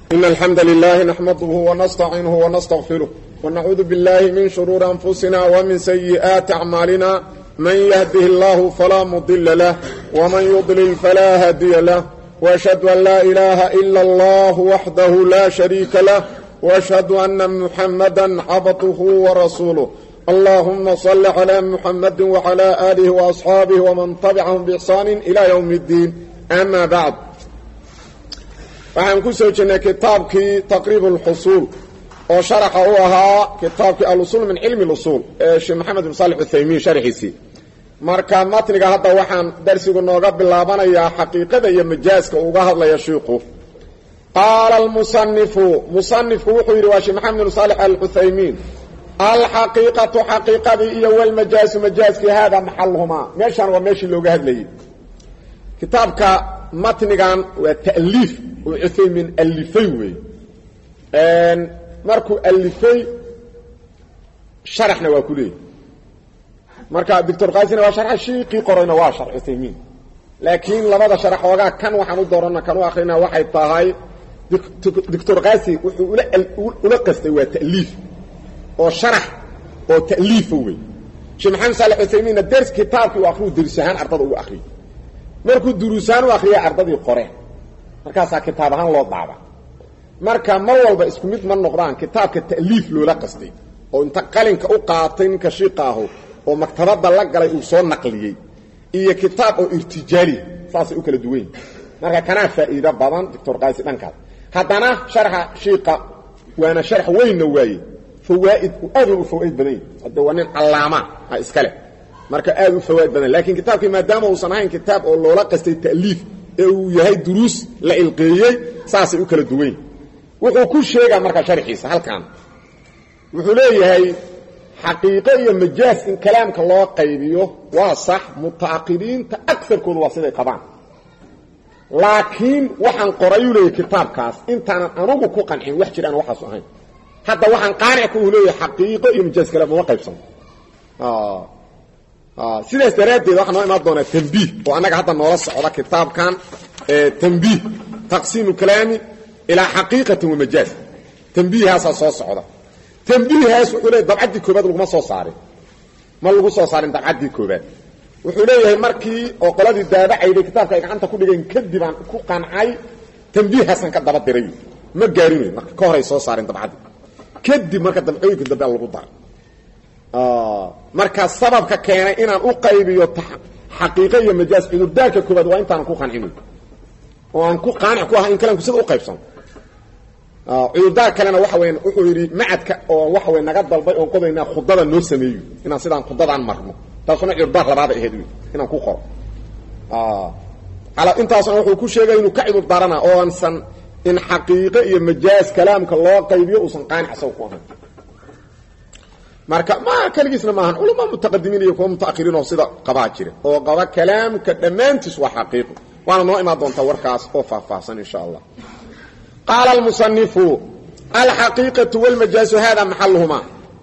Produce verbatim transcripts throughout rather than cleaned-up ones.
إن الحمد لله نحمده ونستعينه ونستغفره ونعوذ بالله من شرور أنفسنا ومن سيئات أعمالنا من يهده الله فلا مضل له ومن يضلل فلا هادي له وأشهد أن لا إله إلا الله وحده لا شريك له وأشهد أن محمدا عبده ورسوله اللهم صل على محمد وعلى آله وأصحابه ومن تبعهم بإحسان إلى يوم الدين أما بعد waxaan ku soo jirnay kitaabkii taqriib al-husul oo sharaxa u ahaa kitaabkii al-usul min ilmi al-usul ee Sheikh Maxamed bin Saalix al-Uthaymin sharxiisi marka matniga hadda waxaan darsigu nooga bilaabanayaa xaqiiqada iyo majaaska uga hadlaya sheekhu qala al-musannifu musannifku wuxuu yiri waa Sheikh Maxamed bin Saalix al-Uthaymin al-haqiqatu haqiqadi iyo wal majaas majaaski hada maxalhuma meeshan waa meeshii looga hadlayay kitaabka matnigan waa ta'liif وعثيمين ألفي وي ان markuu alifay sharaxna waa kulay marka doctor qaasina waa sharax shiiqi qorayna waa sharax Uthaymin laakiin labada sharax waga kan waxaan u doorana kan u akhrina waxay tahay doctor qaasi wuxuu ula ula qastay waa ta'liif oo sharax oo ta'liif way Sheikh Maxamed Saalix Uthaymin dars kitaabkii uu akhriyo darsahan ardada uu akhriyo markuu duruusaan uu akhriyo ardadii qoreen markaas kitaab ahaan loo daaba marka mar walba isku mid ma noqdaan kitaabka ta'liif loola qastay oo inta qalinka u qaatay ninka shiiqaaho oo maktabada la galay uu soo naqliyay iyo kitaab oo irtijaali saas u kala duwan marka kana faa'iido badan doctor qaasi dhanka hadana sharxa shiiqa waana sharx weyn waayay fawaa'id aad u fawaa'id badan hada wanin allaama iskale marka aad u fawaa'id badan laakiin kitaabkii maadaama uu sanayn kitaab oo loola qastay ta'liif ee uu yahay duruus la ilqeeyay saasay u kala duwan wuxuu ku sheegaa marka sharxiisa halkan wuxuu leeyahay xaqiiqo iyo majaas in kalaamka loo qaybiyo waa sax mutaaqidiinta aktharkoodu waa siday qabaan laakiin waxaan qorayu leeyahay kitaabkaas intaan anugu ku qancin wax jiraan waxaas ahayn hadda waxaan qaanic ku leeyahay xaqiiqo iyo majaas kala ma qaybsan ah اه sidaas daraadeed waxaan imaan doonaa tanbiih oo anaga hadda noola socda kitaabkan ee tanbiih taqsiim kalaami ila haqiiqati wa majaaz tanbiihaas soo socda tanbiihaas wuxuu leeyahay dabcadii koobaad lagu ma soo saaray ma lagu soo saarin dabcadii koobaad wuxuu leeyahay markii oo qoladii daabacayday kitaabka ay gacanta ku dhigeen kadib aan ku qancay tanbiihaasan ka daba diray ma gaarinay marka ka hor ay soo saarin dabcadii kadib marka dabcooyinka daba lagu daray marka sababka keenay inaan u qaybiyo xaqiiqo iyo majaas cudurdaarka koobaad waa intaan ku qancino oo aan ku qaanic ku ahaa in kalaamku sida u qaybsan ah cudurdaar kalena waxa weyn wuxuu yiri macadka oo waxa weyn naga dalbay oo qodayna khudada noo sameeyo inaan sidaan khudadaan marno taasuna cudurdaar labaad ahayd inaan ku qoro ah ala intaasna wuxuu ku sheegay inuu ka cudurdaarana oo aan san in xaqiiqo iyo majaas kalaamka loo qaybiyo oo san qaanic soo ku ahaa marka ma kaligiisna ma ahan ulama mutaqaddimiin iyo kuwa mutaakhirin oo sida qabaa jira oo qaba kalaamka dhamaantiis waa xaqiiqo waana noo imaan doonta warkaas oo faahfaahsan insha Allah qala al musannifu al haqiqatu wal majaz hada mahalluhuma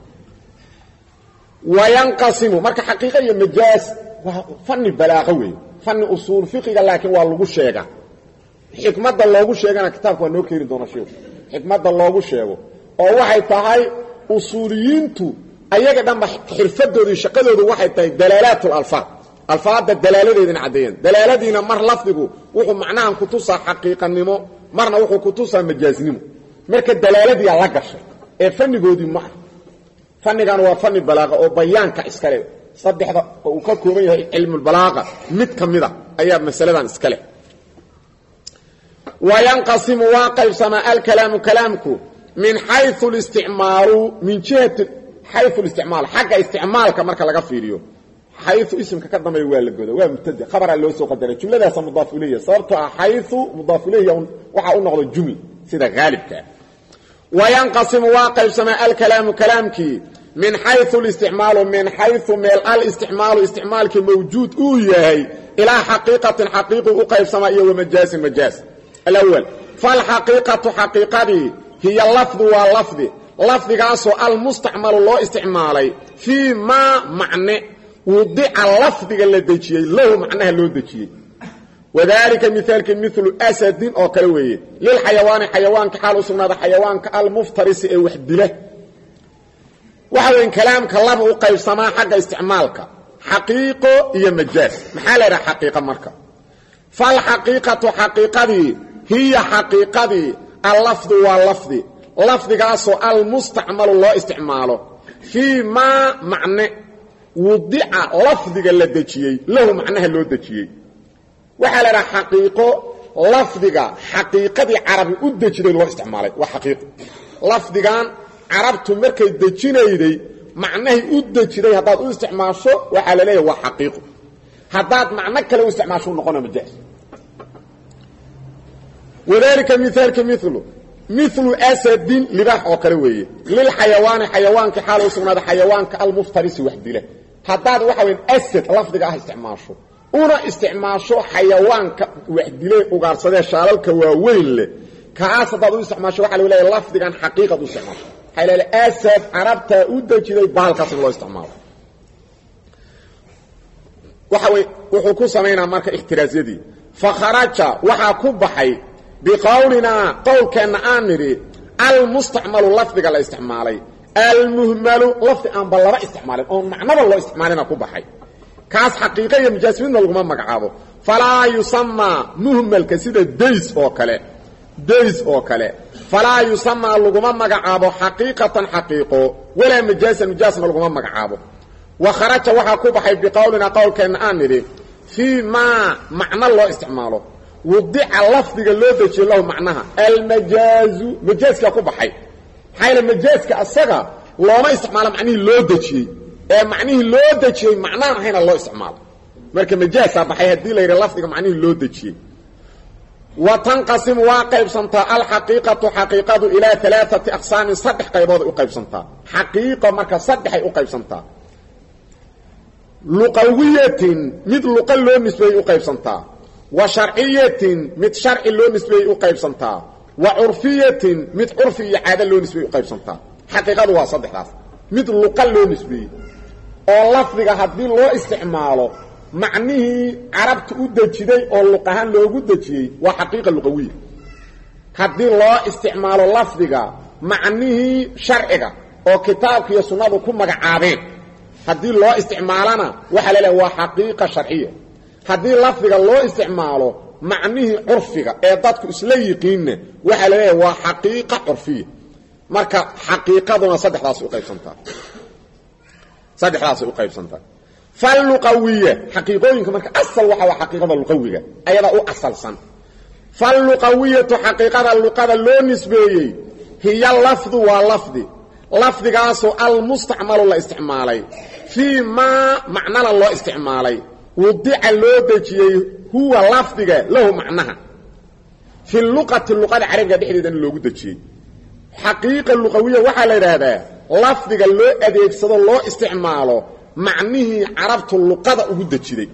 wa yanqasimu marka haqiiqa iyo majaz waa fanni balaaqa weey fanni usul fiqiga laakiin waa lagu sheega xikmada loogu sheegana kitaabka waa noo keenin doona sheego xikmada loogu sheego oo waxay tahay usuliyiintu ayaga dhanba xirfadoodii shaqadoodu waxay tahay dalalatul alfaad alfaada dalaaladeedina cadeeyeen dalaaladiina mar lafdigu wuxuu macnahan ku tusaa xaqiiqanimo marna wuxuu ku tusaa majaaznimo marka dalaaladii la gashay ee fanigoodii ma fanigan waa fani balaaqa oo bayaanka iskale saddexda uu ka kooban yahay cilmu balaaqa mid kamida ayaa masaladan iskale وينقسم واقع سماء الكلام كلامكم من حيث الاستعمال من جهه حيث الاستعمال حق استعمالك marka laga fiiriyo حيث اسمك ka damay waa la godo waa mubtada khabar loo soo qadaray jumladaas mudaaf ilayhi sababta حيث mudaaf ilayhi waxa uu noqdo jumla sida gaalibka وينقسم واقع سماء الكلام كلامك من حيث الاستعمال من حيث مال الاستعمال استعمالك موجود او yahay الى حقيقه حقيقه وقيف سماء ومجاز مجاز الاول فالحقيقه حقيقتي هي اللفظ واللفظ لفظ قاسو المستعمل الله استعمالي في ما معنى وضع اللفظ اللي دجيه له معناه لو دجيه wadaalika mithaalki mithlu asadin oo kale weeye lil xayawaani xayawaanka xaal u sugnaada xayawaanka almuftarisi ee wax dila waxa weyn kalaamka laba u qaybsamaa xagga isticmaalka xaqiiqo iyo majaaz maxaa la yiraahdaa xaqiiqa marka fal xaqiiqatu xaqiiqadii hiya xaqiiqadii al-lafdu wa lafdi lafdigaasoo al-mustacmalu loo isticmaalo fii maa macne wudica lafdiga la dejiyey lahu macnaha loo dejiyey waxaa la yidhaha xaqiiqo lafdiga xaqiiqadii carabi u dejiday loo isticmaalay waa xaqiiqo lafdigan carabtu markay dejinayday macnahay u dejiday haddaad u isticmaasho waxaa la leeyahay waa xaqiiqo haddaad macno kale u isticmaasho u noqona majaaz wadaalika mithaalka mithlu mithlu asadin libaax oo kale weeye lil xayawaani xayawaanka xaal u sugnaada xayawaanka almuftarisi wax dila haddaad waxa weyn asad lafdiga ah isticmaasho una isticmaasho xayawaanka wax dilay ugaarsadee shaalalka waaweyn leh kaas haddaad u isticmaasho waxaa lagu leeyahay lafdigan xaqiiqad u isticmaasho waxay leedahay asad carabta u dejiday baalkaas in loo isticmaalo waxa way wuxuu ku sameynaa marka ixtiraaziyadii fakharaja waxaa ku baxay biqawlina qawlkeena aan niri almustacmalu lafdiga la isticmaalay almuhmalu lafdi aan bal laba isticmaalin oo macnaba loo isticmaalina ku baxay kaas xaqiiqa iyo majaaz midna laguma magacaabo falaa yusamma muhmalka sida days oo kale days oo kale falaa yusamma laguma magacaabo xaqiiqatan xaqiiqo walaa majaazan majaazna laguma magacaabo wa kharaja waxa ku baxay biqawlina qawlkeena aan niri fi ma macna loo isticmaalo wudica lafdiga loo dejiyo lahu macnaha almajaazu majaazka ku baxay hayla majaazka asaga looma isticmaalo macnihi loo dejiyey ee macnihi loo dejiyey macnaan ahayna loo isticmaalo marka majaazka baxay hadii la yiraahdo lafdiga macnihi loo dejiyey wa tanqasim wa qaybsanta al haqiiqatu haqiiqadu ila thalathati aqsam saddex qaybood u qaybsanta haqiiqa marka saddex ay u qaybsanta luqawiyatin mid luqa loo nisbeeyay u qaybsanta wa shar'iyatin mid shar'i loo nisbeeyay u qaybsanta wa urfiyatin mid urfi iyo caada loo nisbeeyay u qaybsanta haqiiqadu waa saddexdaas mid luqa loo nisbeeyay oo lafdiga hadii loo isticmaalo macnihi carabtu u dejiday oo luqahan loogu dejiyay waa xaqiiqa luqawiya hadii loo isticmaalo lafdiga macnihi sharciga oo kitaabka iyo sunnadu ku magacaabeen hadii loo isticmaalana waxa la leeyahay waa xaqiiqa sharciya hadii lafdiga loo isticmaalo macnihi urfiga ee dadku isla yiqiinna waxa la leeyahay waa xaqiiqa urfiya marka xaqiiqaduna saddexdaas u qaybsantaa saddexdaas u qaybsantaa fal luqawiyya xaqiiqooyinka marka asal waxa waa xaqiiqada luqawiga ayada u asalsan fal luqawiyatu xaqiiqada luqada loo nisbeeyay hiya lafdu wa lafdi lafdigaasoo almustacmalu la isticmaalay fii maa macnana loo isticmaalay wudica loo dejiyey huwa lafdiga lahu macnaha fi luqati luqada carabiga dhexdeedana loogu dejiyey xaqiiqa luqawiya waxaa la yidhaahdaa lafdiga loo adeegsado loo isticmaalo macnihii carabtu luqada ugu dejiday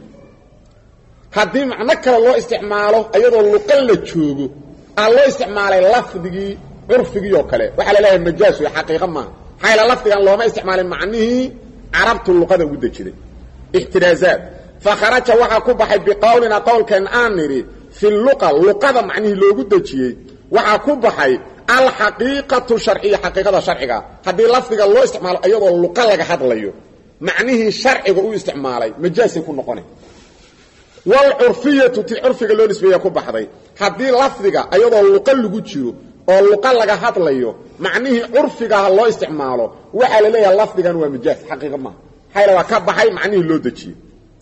haddii macno kale loo isticmaalo ayadoo luqa la joogo aan loo isticmaalay lafdigii urfigii oo kale waxa la leeyahay majaaz iyo xaqiiqa ma hayla lafdigan looma isticmaalin macnihi carabtu luqada ugu dejiday ihtiraazaat fa kharaja waxa ku baxay biqawlina qawlkan aaniri fi luqa luqada macnihi loogu dejiyay waxa ku baxay al haqiiqatu shar'iyya haqiiqada sharciga hadii lafdiga loo isticmaalo ayadoo luqa laga hadlayo macnihi sharciga uu isticmaalay majaaz ku noqonay wal urfiyatu ti urfiga loo nisbeeyo ku baxday hadii lafdiga ayadoo luqa lagu jiro oo luqa laga hadlayo macnihi urfiga loo isticmaalo waxa la leeyahay lafdigan waa majaaz xaqiiqa ma hayla waa ka baxay macnihi loo dejiyay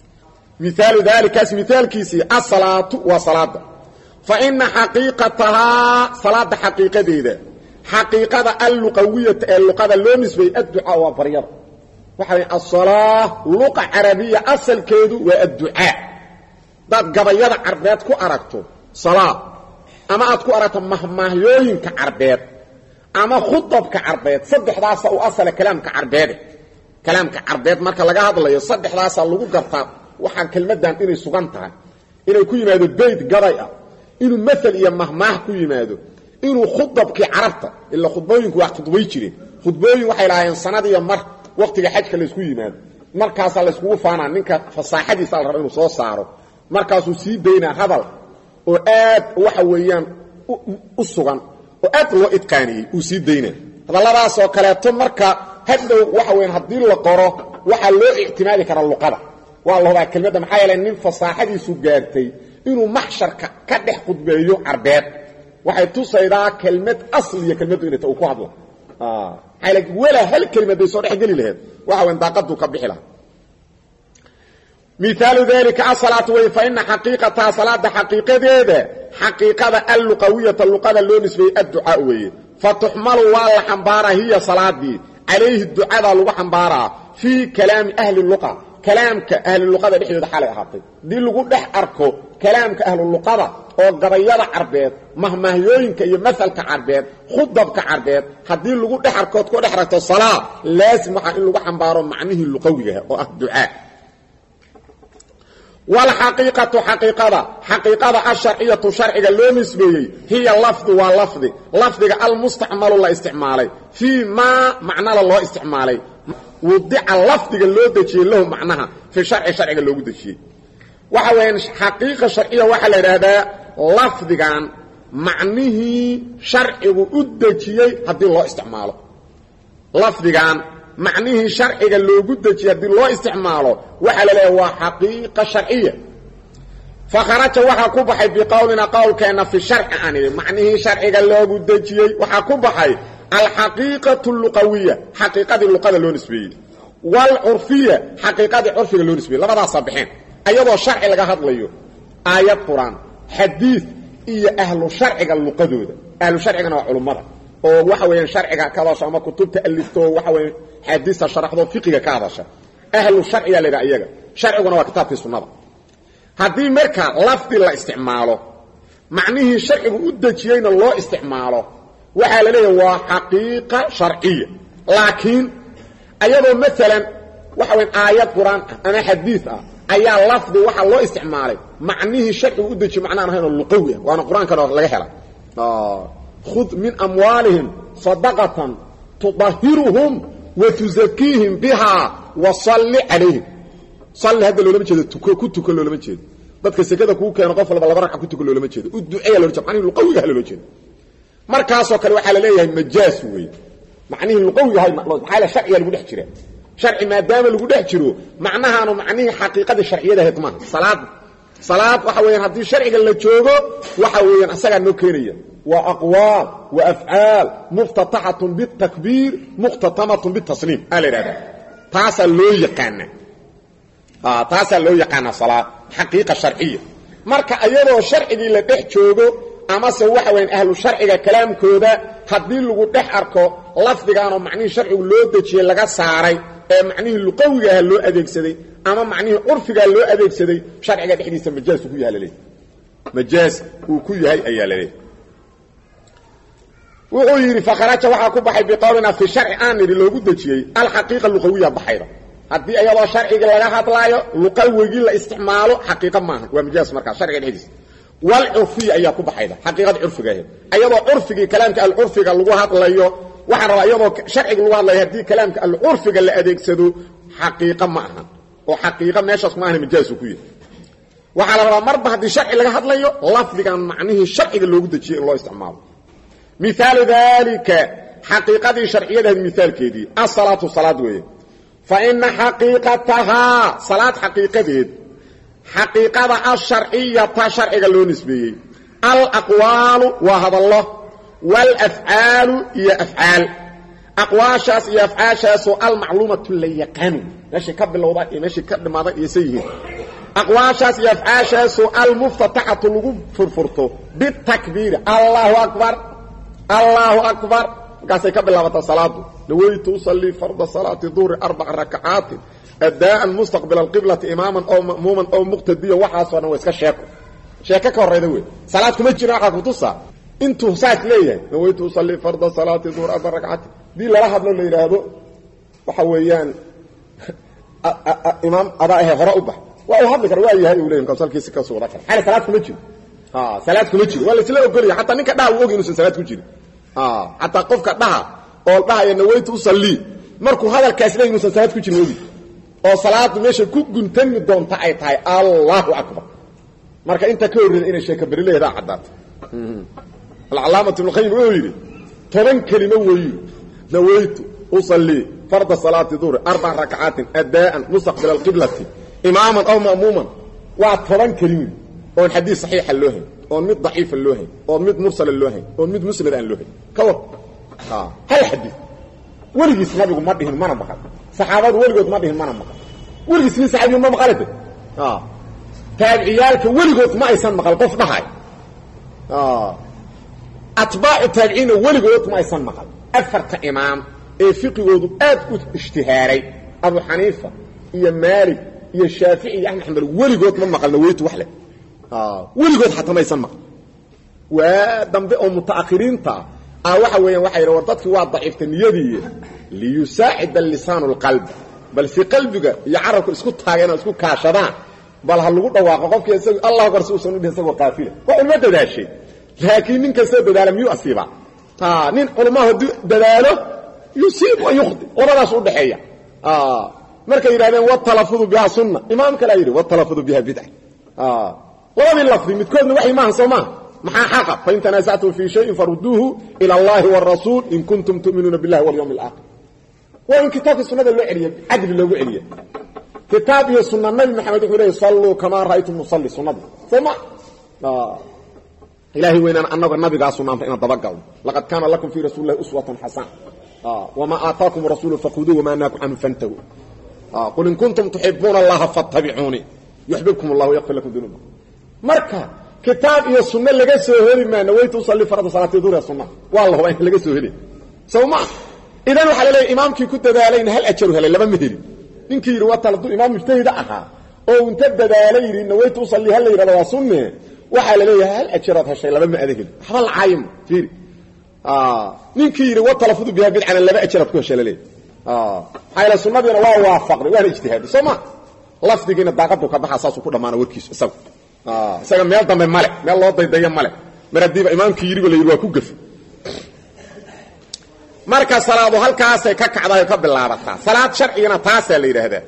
مثال ذلك مثال كيسي الصلاة وصلاة فإن حقيقتها صلاة حقيقة دي حقيقة اللغوية اللغة اللونسبي الدعاء وبرير وحوي الصلاة لغة عربية أصل كيدو والدعاء داد قبيض عربيات كو أركتو صلاة أما أتكو أركتو مهمهيوين كعربيات أما خطب كعربيات صدح داسة وأصل كلام كعربيات كلام كعربيات مركا لغا هذا يصدح داسة لغو قرطاب waxaan kelmadan inay sugan tahay inay ku yimaado beed garay ah inuu masal iyo mahmaah ku yimaado inuu khudbadkii carabta illa khudbooyinku wax khudbay jireen khudbooyin waxay lahaayeen sanad iyo mar waqtiga xajka la isku yimaado markaas la isku faanaa ninka fasaaxadiisa la rabo inuu soo saaro markaasuu sii daynaa hadal oo aad waxa weeyaan u sugan oo aad loo idqaaniyey uu sii daynaa hadalladaasoo kaleeto marka hadhow waxa weeyaan haddii la qoro waxaa loo ictimaadi karaa luqada waa la hubaa kelmadda maxaa yeelay nin fasaaxadiisu gaartay inuu maxsharka ka dhex khudbeeyo carbeed waxay tusaydaa kelmad asliya kelmaddu inay ta uu ku hadlo maxaa walaa hal kelimaday soo dhex geli lahayd waxa weyn daaqaduu ka bixi lahaa مثال ذلك الصلاة وي فإن حقيقتها صلاة حقيقة حقيقة اللغوية اللغة اللي نسبة الدعاء وي فتحمل والله حنبارة هي صلاة دي عليه الدعاء لغة حنبارة في كلام أهل اللغة كلام أهل اللغة دي حيو دحالي أحاطي دي اللغة دح أركو كلام أهل اللغة أو قريضة عربيت مهما هيوين كي مثل كعربيت خضب كعربيت هدي اللغة دح أركو تكون دحرة الصلاة لازم اللغة حنبارة معنيه اللغوية أو الدعاء والحقيقة حقيقة حقيقة الشرعية شرعية لو نسبية هي اللفظ واللفظ لفظ المستعمل الله استعمالي في ما معنى الله استعمالي وضع اللفظ اللو دجي له معناها في شرع شرعية لو دجي وحوين حقيقة شرعية وحل هذا لفظ كان معنيه شرعي ودجي هدي الله استعماله لفظ كان معنيه شرعي اللي قدتي هدي الله استعماله وحل له هو حقيقة شرعية فخرج وحا كبحي بقولنا قول كان في الشرع عني معنيه شرعي اللي قدتي وحا كبحي الحقيقة اللغوية حقيقة اللغة اللي نسبية والعرفية حقيقة العرفية اللي نسبية لما صبحين أيضا الشرعي لغا هدليو آيات قرآن حديث إيا أهل الشرعي اللغة أهل الشرعي نوع علماء oo waxa weeyaan sharciga ka hadasho ama kutubta alifto waxa weeyaan xadiis sharaxdo fiqiga ka hadasho ahlu sharciga leeyahay iyaga sharciguna waa kitaabkii sunnada hadii marka lafdi la isticmaalo macnihi sharcigu u dajiyayna loo isticmaalo waxa la leeyahay waa xaqiiqa sharciya laakiin ayadoo midalan waxa weeyaan aayad quraan ama xadiis ah ayaa lafdi waxa loo isticmaalay macnihi sharcigu u dajiyo macnaha ahayn luqawi waana quraanka laga helay ah خذ من أموالهم صدقة تطهرهم وتزكيهم بها وصل عليهم صل هذا لو لما جيد كنت كله لما جيد dadka sekada ku keen qof walba laba rakac ku tuko loo lama jeedo u duceeyo loo jabani luqawi ah loo jeedo markaas oo kale waxa la leeyahay majaas weey macnihi luqawi yahay maqluud xaala sharciga lagu dhex jira sharci maadaama lagu dhex jiro macnahaanu macnihi xaqiiqada sharciyada ah ma salaad salaad waxa weeyaan hadii sharciga la joogo waxa weeyaan asaga noo keenaya وأقوال وأفعال مفتتحة بالتكبير مختتمة بالتسليم قال هذا تاسا لو يقانا آه تاسا لو يقانا صلاة حقيقة شرعية مركا أيضا شرعي اللي تحجوغو أما سوحا وين أهل الشرعي كلام كودا حدين لغو تحركو لفظ كانوا معنيه شرعي ولو تجي لغا ساري معنيه اللقوي أهل لو أديك سدي أما معنيه عرفي أهل لو أديك سدي شرعي تحديث مجاز وكوية هلالي مجاز وكوية هاي أيها لليه وغير فخرج وحا كبحي بقولنا في شرع آن اللي لو دجيي الحقيقة اللغوية بحيرة هدي أيضا شرعي لغا هدلايو لقوي لا استعماله حقيقة ما ومجاز مركز شرعي الحديث والعرفية أيها كبحيرة حقيقة عرفية أيضا عرفية كلامك العرفية اللغو هدلايو وحا أيضا شرعي اللغو هدلايو هدي كلامك العرفية اللي أديك سدو حقيقة معها وحقيقة ماشا معها مجاز وكوية وحا مربع هدي شرعي لغا هدلايو لفظي كان معنيه شرعي اللي لو دجيي الله استعماله مثال ذلك حقيقة شرعية المثال كذي الصلاة صلاة وين فإن حقيقتها صلاة حقيقة حقيقة الشرعية شرعية اللون نسبية الأقوال وهذا الله والأفعال هي أفعال أقوال شاس هي أفعال شاس المعلومة اللي يقانوا ماشي كبل الوضع ماشي كبل ماذا يسيه أقوال شاس هي أفعال شاس المفتتحة اللغوب فرفرته بالتكبير الله أكبر الله أكبر قاسي كبل الله صلاته نويت أصلي فرض صلاة الظهر أربع ركعات أداء مستقبل القبلة إماما أو مأموما أو مقتديا وحاسوا أنا ويسكا شاكو شاكا وريدوي صلاتكم اجي راحة كتصا انتو ساك ليه نويت أصلي فرض صلاة الظهر أربع ركعات دي لراحة بلو اللي يرهدو وحويان إمام أضائها غراء أبح وأوهب لك رواية هاي أولين قبصال كيسي كسورة حالي صلاتكم اجي اه صلاتكم اجي ولا سلا اوغلي حتى نينكا دها اوغي انو صلاتكم جيري اه حتى قفكا دها oo dhahay nawaytu usalli markuu hadalkaas leeyahay inuu salaad ku jiro oo salaadu meesha ku guntan doonta ay tahay Allahu akbar marka inta ka horreeyay inay sheeka barileeda cadaatay al-allama ibn qayyim uu yiri toban kalimo weeyo nawaytu usalli فرض صلاة الظهر أربع ركعات أداء مستقبل القبلة إماما أو مأموما وطبعا كريم وان حديث صحيح اللوهي وان مد ضعيف اللوهي وان مد مرسل اللوهي وان مد مسند اللوهي كور اه هاي حديث ولقي صحابي ما دهن ما نبقى صحابات ولقوا ما دهن ما نبقى ولقي سنين صحابي ما مقالده اه تابعيالك ولقوا ما يسن مقال قف نهاي اه أتباع التابعين ولقوا ما يسن مقال أفرت إمام ee fiqigoodu aad u ishtihaaray Abu Hanifa iyo Malik iyo Shafi'i iyo Ahmad Hanbal waligood ma maqalna weeytu wax leh ah waligood xataa ma aysan maqal waa dambe oo mutaakhiriinta ah waxa weeyaan waxa yiraahdo dadkii waa daciifta niyadii li yusaa'id al-lisan al-qalb bal si qalbiga iyo carabku isku taageen isku kaashadaan bal ha lagu dhawaaqo qofkii isagu Allah garsuusan u dhisago qaafila waa uma dadaashay laakiin ninka soo dadaala miyuu asiiba ta nin culumada dadaalo يصيب ويخطئ ولا سو دحيا اه marka yiraahdeen wa talaffudu biha sunna imaamka la yiri wa talaffudu biha bid'ah ah wala min lafzi midkoodna waxay ma hansoma maxaa xaqa fa in tanasatu fi shay'in farudduhu ila Allah wa ar-rasul in kuntum tu'minuna billahi wal yawmil akhir wa in kitab sunnada loo celiyo adl loogu celiyo kitab iyo sunna nabi maxamed wuxuu leeyahay sallu kama ra'aytum musalli sunnada sama ah ilahi weynan annaga nabiga sunnada ina dabagal laqad kana lakum fi rasulillahi uswatun hasana آه. وما آتاكم الرسول فخذوه وما نهاكم عنه فانتهوا آه. قل إن كنتم تحبون الله فاتبعوني يحببكم الله ويغفر لكم ذنوبكم مركا كتاب يا السنه لغا سو هلي ما نويت اصلي فرض صلاه الظهر يا سنه والله وين لغا سو هلي سوما اذا وحال لي امامك كنت دالين هل اجر هل لما مهلي نينكي يروا طلب امام مجتهد اها او انت دالين نويت اصلي هل يرى سنه وحال لي هل اجرت هالشيء لما ادهل حول عايم فيري اه نينكي يروا طلفوا بها بدعه لما اجرت كو شلالي اه حيل سنتنا waa waafaqay waa ijtihaad soma lafdigiina daaqadu ka baxaa soo ku dhamaana warkiis isaga ah isaga meel dambe male meel loo daydayo male maradiiba imaamkii yiriba la yiri waa ku gaf marka salaadu halkaas ay ka kacday ka bilaabataa salaad sharciina taas la yiraahdaa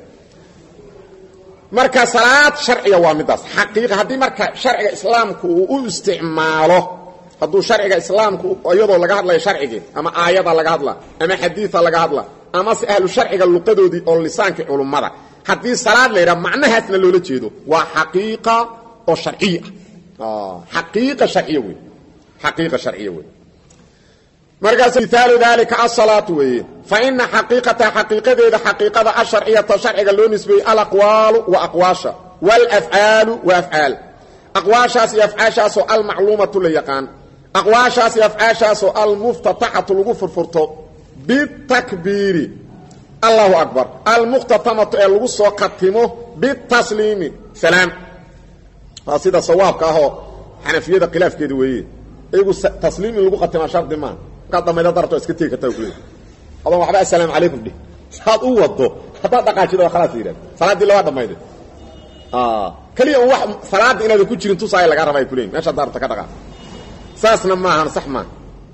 marka salaad sharciya waa midaas xaqiiqa hadii marka sharciga islaamku uu u isticmaalo haduu sharciga islaamku iyadoo laga hadlayo sharciga ama aayada laga hadla ama xadiisa laga hadla ama ahlu sharciga luqadoodii oo lisaanka culimada hadii salaad leeyahay macnaheedna loola jeedo waa xaqiiqa oo sharciya ah xaqiiqa sharciya weey xaqiiqa sharciya weey markaas misaal dalika as-salatu weey fa inna haqiqata haqiqadeeda haqiqada ash-shar'iyata sharciga loo nisbeeyay al-aqwal wa aqwasha wal af'al wa af'al aqwashaas iyo af'aashaas oo al-ma'lumatu la yaqaan aqwashaas iyo af'aashaas oo al-muftatahatu lagu furfurto بالتكبير الله أكبر المختتمة اللي سو قتمه بالتسليم سلام هذا صواب كاهو حنفيه خلاف كده وي ايغو تسليم اللي قتمه شرط ما قدام ما درته اسكتي كتوكل الله وحبا السلام عليكم دي صاد او وضو حتى دقاجيده خلاص يراد صلاه دي لو دمايده اه كلي واحد صلاه ان ku jirin tusaay laga rabay kuleen meesha daarta ka dhaqa saasna ma ahan sax ma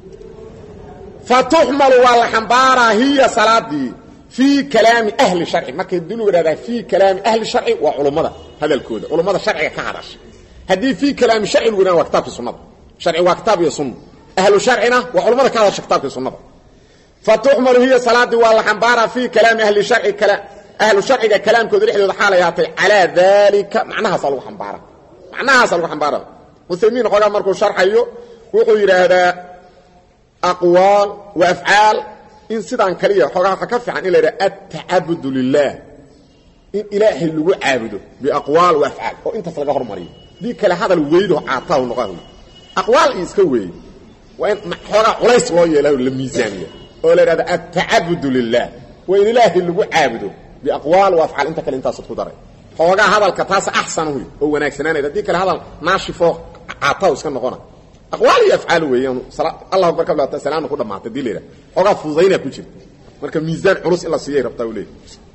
فتحمل والحنبارة هي صلاتي في كلام أهل الشرع ما كيدلوا هذا في كلام أهل الشرع وعلماء هذا الكود علماء الشرع كهرش هذه في كلام الشرع ونا وكتاب السنة شرع وكتاب السنة أهل شرعنا وعلماء كهرش كتاب السنة فتحمل هي صلاتي والحنبارة في كلام أهل الشرع كلام أهل الشرع كلام كودري حدود حالة يعطي على ذلك معناها صلوا حنبارة معناها صلوا حنبارة مسلمين قالوا مركو الشرع أيوه وقول هذا أقوال وأفعال إن سيدان كليا حقا كفي عن إلى التعبد لله إن إلهي اللي عابده بأقوال وأفعال وإنت تلقى هرماري دي كلا هذا الويده عطاه نقاه أقوال إسكوي وإن حقا وليس وهي له الميزانية ولا التعبد لله وإن إلهي اللي عابده بأقوال وأفعال إنت كلا إنت صدق داري حقا هذا الكتاس أحسن هو هو ناكسنان إذا دي كلا هذا ماشي فوق عطاه اسكن نقونا أقوال يفعلوا ويان الله أكبر قبل السلام نقول ما تدي لنا أوقع فوزينا كل شيء مركب ميزان عروس إلا سيئة ربطاوليه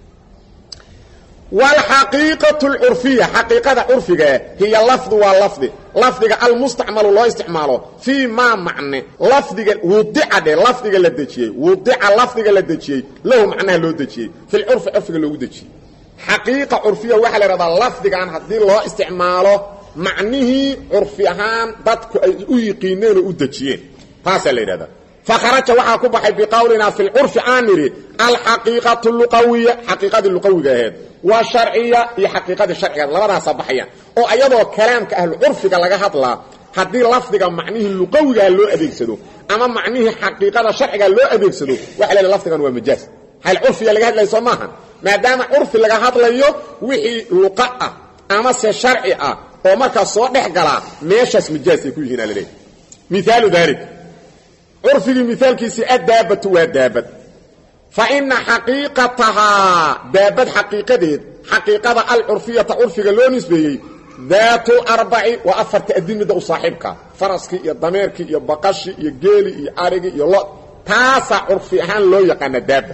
والحقيقة العرفية حقيقة عرفية هي اللفظ واللفظ لفظ المستعمل الله استعماله في ما معنى لفظ وضع ده لفظ لدتشي وضع لفظ لدتشي له معنى لدتشي في العرف عرف لدتشي حقيقة عرفية وحل رضا اللفظ عن هذه الله استعماله معنيه عرفيهان ضدك يقينين ودجيين تاسا ليرada فخرج وحا كبخي بقولنا في العرف عامري الحقيقه اللغويه حقيقه اللغويه هاد والشرعيه هي حقيقه الشرعيه لبدا صبحيان او ايادو كلامك اهل عرفك laga hadla hadii lafdiga macnihi luqawiga loo adeegsado ama macnihi xaqiiqada sharciga loo adeegsado waxa la lafdigan waa majaaz hal urfiga laga hadlayo Soomahan maadaama urfi laga hadlayo wixii luqa ah ama se sharci ah oo marka soo dhex gala meeshas majaaz ay ku yihiin alay مثال ذلك عرفي مثال كيسي الدابة والدابة فإن حقيقتها دابة حقيقة دي حقيقة العرفية عرفية لو نسبيه ذات أربع وأفر تأدين دو صاحبك فرسك يا ضميرك يا بقشي يا جيلي يا عارقي يا الله تاسع عرفيهان لو يقان الدابة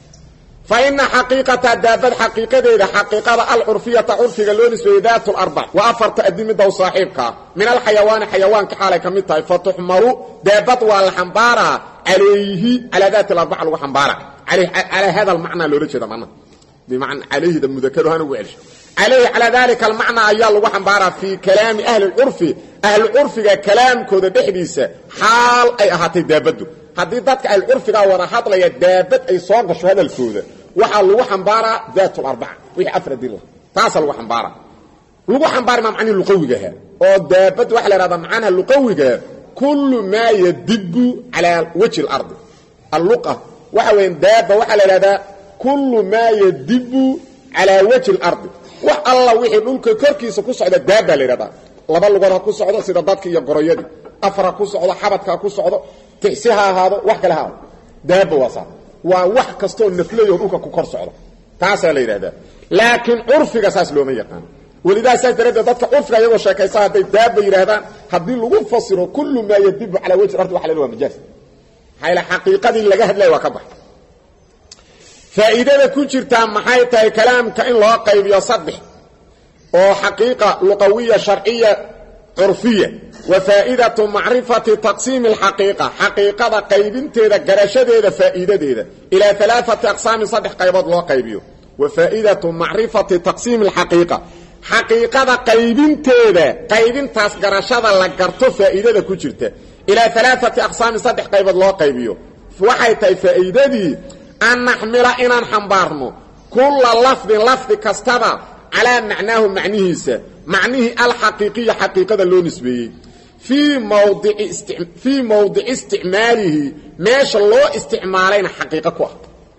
فإن حقيقة الدابة حقيقة دي حقيقة العرفية عرفية لو نسبيه ذات الأربع وأفر تأدين دو صاحبك من الحيوان حيوان كحالة كميتها فتحمروا دابة والحنبارة عليه على ذات الأربع والحنبارة عليه على هذا المعنى لو رجل معنى بمعنى عليه ده مذكره هنا وعلش عليه على ذلك المعنى أيال وحنبارة في كلام أهل العرف أهل العرف كلام كذا بحديثة حال أي أهاتي دابده هذه ذاتك أهل العرف ورحط لي دابت أي صاغ شو هذا الكوذا وحال وحنبارة ذات الأربع وهي أفرد الله تصل وحنبارة وحنبارة ما معني اللقوي جها أو دابت وحلا هذا معناها اللقوي جها كل ما يدب على وجه الأرض اللقة وحوين دابة وحلا هذا كل ما يدب على وجه الأرض wax alla wixii dhulka korkiisa ku socda daaba leeyahay laba lugood ku socdo sida dadka iyo qorayadi afra ku socdo xabadka ku socdo tixsiha ahaado wax kale ahaado daaba wasa waa wax kasto nafleeyo dhulka ku kor socdo taas la yiraahdaa laakiin urfiga saas loo ma yaqaan walidaa saas darada dadka urfiga iyagoo sheekaysa haday daaba yiraahdaan hadii lagu fasiro kullu ma yadib ala wajhi ardi wax la waa majaaz hayla haqiiqadii laga hadlay waa ka bax فائدة كجرتا maxay tahay kalaamka in loo qaybiyo saddex oo xaqiiqa luqawiya sharciya urfiya wa fa'idatu ma'rifati taqsim al-haqiqa haqiqada qaybinteeda garashadeeda faa'iidadeeda ila thalathati aqsam saddex qaybood loo qaybiyo wa fa'idatu ma'rifati taqsim al-haqiqa haqiqada qaybinteeda qaybintaas garashada la garto faa'iidada ku jirta ila thalathati aqsam saddex qaybood loo qaybiyo waxay tahay faa'iidadii أن نحمل إنا نحنبارنو كل لفظ لفظ كستبع على معناه معنيه سا معنيه الحقيقية حقيقة اللون نسبيه في موضع استعم... في موضع استعماله ماش الله استعمالين حقيقة كوا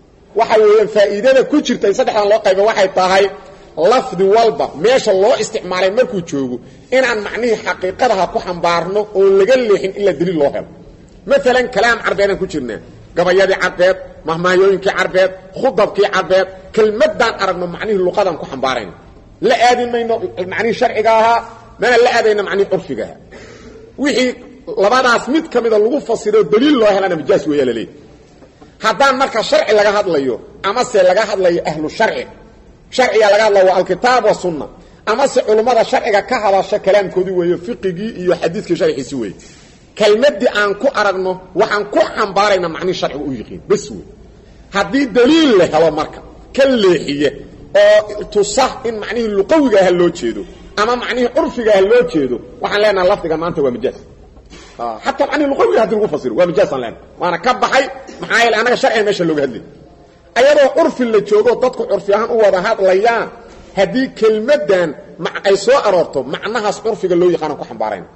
وحي فائدة كتير تنصدح عن الله قيبه وحي طاهي لفظ والبا ماش الله استعمالين مركو تشوغو إن عن معنيه حقيقتها كو حنبارنو ولقليحين إلا دليل الله مثلا كلام عربينا كتيرنا قبيادي عربيت مهمايوينكي عربيت خضبكي عربيت كلمدان أرغنا معنيه اللغة كو حنبارين لا آدين مينو معنيه شرعيها ما لا آدين معنيه عرفيها وحي لباداس ميد كميدا لغو فصيرو دليل الله لنا مجاس ويا للي هادان marka sharci laga hadlayo ama se laga hadlayo ahlu sharci sharciga laga hadlayo alkitaab wa sunna ama se culimada sharciga ka hadasha kalaamkoodi weeyo fiqigi iyo xadiiska sharciisi weey كلمتي aan ku aragno waxaan ku xambaarayna macni sharci u yiqiin bas way hadii daliil la helo marka kaleexiye oo tusah in macni luqawiga ah loo jeedo ama macni urfiga ah loo jeedo waxaan leenahay lafdiga maanta waa majaaz ah hatta macni luqawiga hadii lagu fasiro waa majaaz aan leenahay waana ka baxay maxaa yeelay anaga sharci meesha looga hadlay ayadoo urfi la joogo dadku urfi ahaan u wada hadlayaan hadii kelmadan ay soo aroorto macnahaas urfiga loo yaqaan ku xambaarayna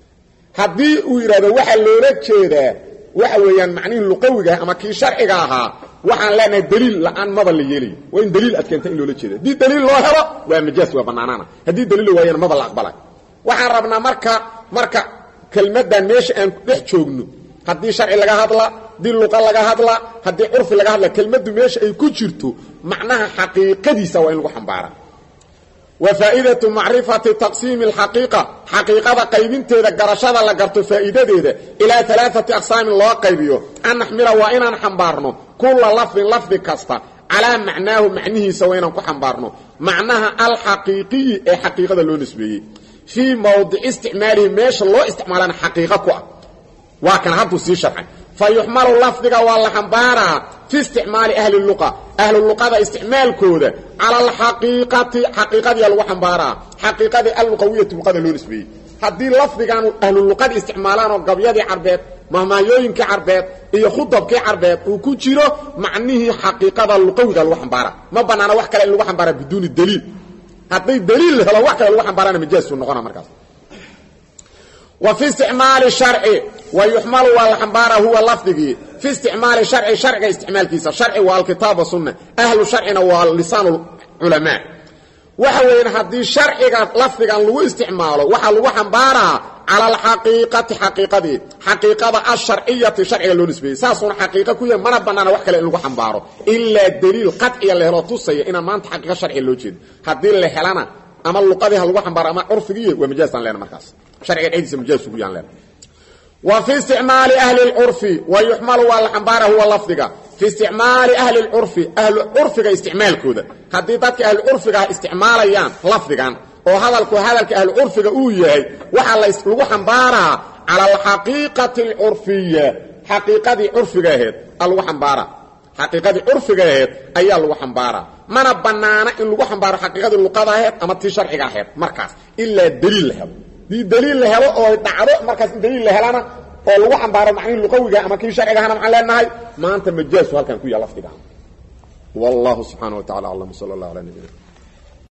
hadii uu yiraahdo waxa loola jeedaa waxa weeyaan macnihi luqawiga ama kii sharciga ahaa waxaan leenahay daliil la'aan maba la yeelay waa in daliil adkeenta in loola jeedo hadii daliil loo helo waa majaaz waa banaanana hadii daliil waayana maba la aqbalay waxaan rabnaa marka marka kelmadan meesha aan dhex joogno hadii sharci laga hadla hadii luqa laga hadla hadii urfi laga hadla kelmadu meesha ay ku jirto macnaha xaqiiqadiisa waa in lagu xambaaraa وفائدة معرفة تقسيم الحقيقة حقيقة قيبنتها قرشادة لقرت فائدة إلى ثلاثة أقسام الله قيبيه أن نحمل وإنا نحنبارنه كل لفظ لفظ كستا على معناه معنيه سوينا كحنبارنه معناها الحقيقي أي حقيقة اللون نسبيه في موضع استعماله ماش الله استعمالنا حقيقة كوا وكان هذا سي شرعا فيحمل لفظك والله حنبارا في استعمال أهل اللغة أهل اللغة استعمال كودة على الحقيقة حقيقة يلو حنبارا حقيقة اللغوية مقادة لونسبي هذه لفظ كانوا أهل اللغة استعمالان وقبيادي عربات مهما يوين كعربات إيه خطب كعربات وكوشيرو معنيه حقيقة اللغوية يلو حنبارا ما بنانا وحكا يلو حنبارا بدون الدليل هذه الدليل هلو وحكا يلو حنبارا مجاز ونقونا مركز وفي استعمال الشرع ويحمل والحنبارة هو لفظه في استعمال الشرع شرع استعمال كيسا الشرع والكتاب والسنة أهل الشرع واللسان العلماء وحوين هذه الشرع لفظه لو استعماله وحلو حنبارة على الحقيقة حقيقة حقيقة الشرعية الشرعية اللي نسبيه ساسون حقيقة كوية ما نبنانا وحكا لأنه حنباره إلا الدليل قطعي اللي هو تصي إنا ما انت حقيقة شرعية اللي جيد هذه اللي حلانا أما اللقاء هلو حنباره أما عرفيه ومجازا لنا مركز شرعي العيدس مجاز سبيان لنا وفي استعمال أهل العرف ويحمل والحنبارة هو لفظك في استعمال أهل العرف أهل العرف استعمال كذا حديثك أهل العرف استعماليان لفظك وهذا هذا أهل العرف أويه وحال يسلوه حنبارة على الحقيقة العرفية حقيقة عرفك هيد الوحنبارة حقيقة عرفك هيد أي الوحنبارة ما نبنانا إن الوحنبارة حقيقة اللقاء هيد أما تشرحك هيد مركز إلا الدليل له دي دليل له او دعوه مركز دليل له لنا oo lagu xambaaro macnaheedu luqawiga ama kii sharciga ahna maxaan leenahay maanta majaas halkan ku yaala laftiga wallahu subhanahu wa ta'ala allah sallallahu alayhi wa sallam